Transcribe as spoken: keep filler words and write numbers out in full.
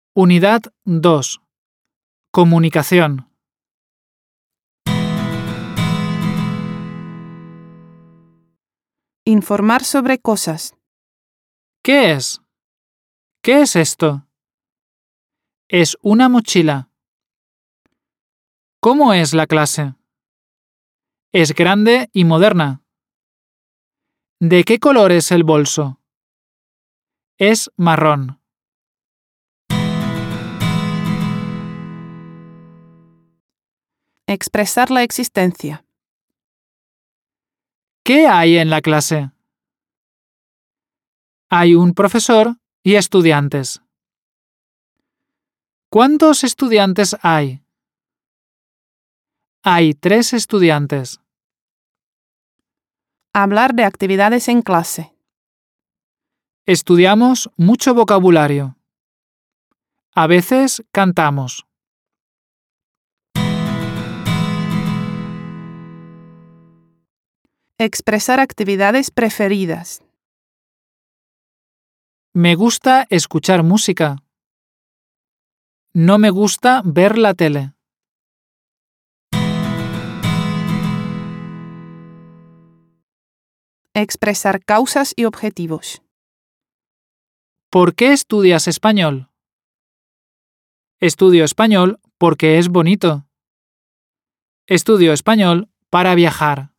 Unidad dos. Comunicación. Informar sobre cosas. ¿Qué es? ¿Qué es esto? Es una mochila. ¿Cómo es la clase? Es grande y moderna. ¿De qué color es el bolso? Es marrón. Expresar la existencia. ¿Qué hay en la clase? Hay un profesor y estudiantes. ¿Cuántos estudiantes hay? Hay tres estudiantes. Hablar de actividades en clase. Estudiamos mucho vocabulario. A veces cantamos. Expresar actividades preferidas. Me gusta escuchar música. No me gusta ver la tele. Expresar causas y objetivos. ¿Por qué estudias español? Estudio español porque es bonito. Estudio español para viajar.